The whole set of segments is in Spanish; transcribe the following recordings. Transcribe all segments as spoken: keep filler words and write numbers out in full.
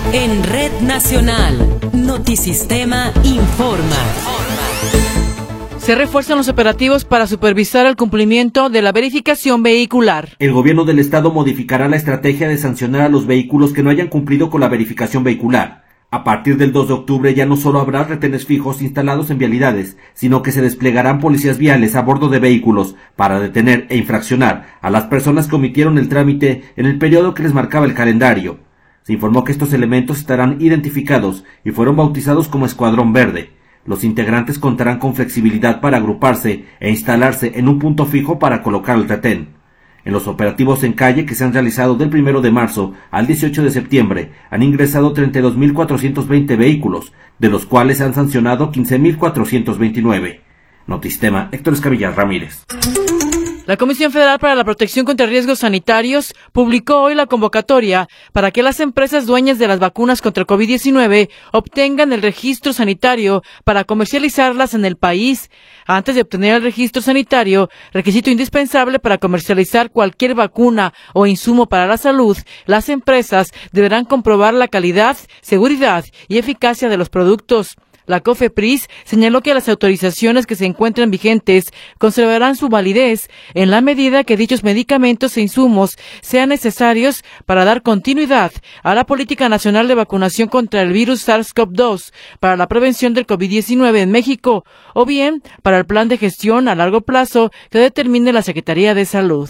En Red Nacional, Notisistema informa. Se refuerzan los operativos para supervisar el cumplimiento de la verificación vehicular. El gobierno del estado modificará la estrategia de sancionar a los vehículos que no hayan cumplido con la verificación vehicular. A partir del dos de octubre ya no solo habrá retenes fijos instalados en vialidades, sino que se desplegarán policías viales a bordo de vehículos para detener e infraccionar a las personas que omitieron el trámite en el periodo que les marcaba el calendario. Se informó que estos elementos estarán identificados y fueron bautizados como Escuadrón Verde. Los integrantes contarán con flexibilidad para agruparse e instalarse en un punto fijo para colocar el retén. En los operativos en calle que se han realizado del primero de marzo al dieciocho de septiembre han ingresado treinta y dos mil cuatrocientos veinte vehículos, de los cuales se han sancionado quince mil cuatrocientos veintinueve. Notisistema, Héctor Escabillas Ramírez. La Comisión Federal para la Protección contra Riesgos Sanitarios publicó hoy la convocatoria para que las empresas dueñas de las vacunas contra el COVID diecinueve obtengan el registro sanitario para comercializarlas en el país. Antes de obtener el registro sanitario, requisito indispensable para comercializar cualquier vacuna o insumo para la salud, las empresas deberán comprobar la calidad, seguridad y eficacia de los productos. La COFEPRIS señaló que las autorizaciones que se encuentran vigentes conservarán su validez en la medida que dichos medicamentos e insumos sean necesarios para dar continuidad a la Política Nacional de Vacunación contra el virus SARS-CoV dos para la prevención del COVID diecinueve en México, o bien para el plan de gestión a largo plazo que determine la Secretaría de Salud.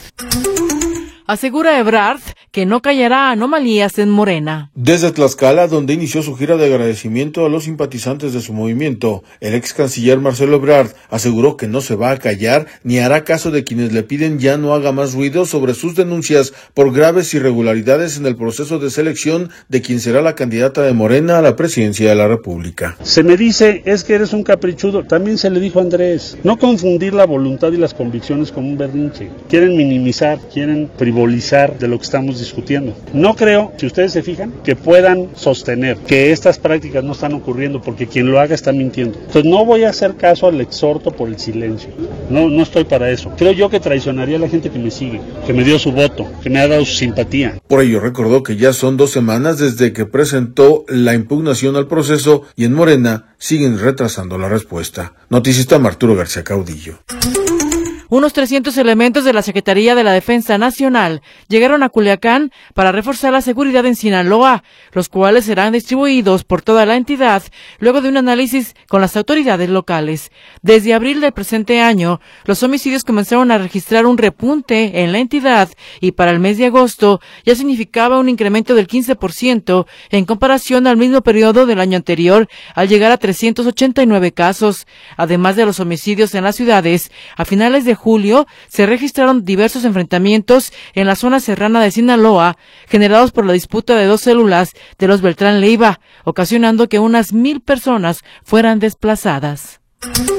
Asegura Ebrard que no callará anomalías en Morena. Desde Tlaxcala, donde inició su gira de agradecimiento a los simpatizantes de su movimiento, el ex canciller Marcelo Ebrard aseguró que no se va a callar ni hará caso de quienes le piden ya no haga más ruido sobre sus denuncias por graves irregularidades en el proceso de selección de quien será la candidata de Morena a la presidencia de la República. Se me dice, es que eres un caprichudo. También se le dijo a Andrés, no confundir la voluntad y las convicciones con un berrinche. Quieren minimizar, quieren privar de lo que estamos discutiendo. No creo, si ustedes se fijan, que puedan sostener que estas prácticas no están ocurriendo porque quien lo haga está mintiendo. Entonces no voy a hacer caso al exhorto por el silencio. No, no estoy para eso. Creo yo que traicionaría a la gente que me sigue, que me dio su voto, que me ha dado su simpatía. Por ello recordó que ya son dos semanas desde que presentó la impugnación al proceso y en Morena siguen retrasando la respuesta. Notisistema Arturo García Caudillo. Unos trescientos elementos de la Secretaría de la Defensa Nacional llegaron a Culiacán para reforzar la seguridad en Sinaloa, los cuales serán distribuidos por toda la entidad luego de un análisis con las autoridades locales. Desde abril del presente año, los homicidios comenzaron a registrar un repunte en la entidad y para el mes de agosto ya significaba un incremento del quince por ciento en comparación al mismo periodo del año anterior, al llegar a trescientos ochenta y nueve casos. Además de los homicidios en las ciudades, a finales de julio se registraron diversos enfrentamientos en la zona serrana de Sinaloa, generados por la disputa de dos células de los Beltrán Leiva, ocasionando que unas mil personas fueran desplazadas.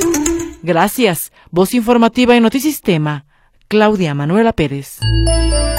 Gracias. Voz informativa y Notisistema. Claudia Manuela Pérez.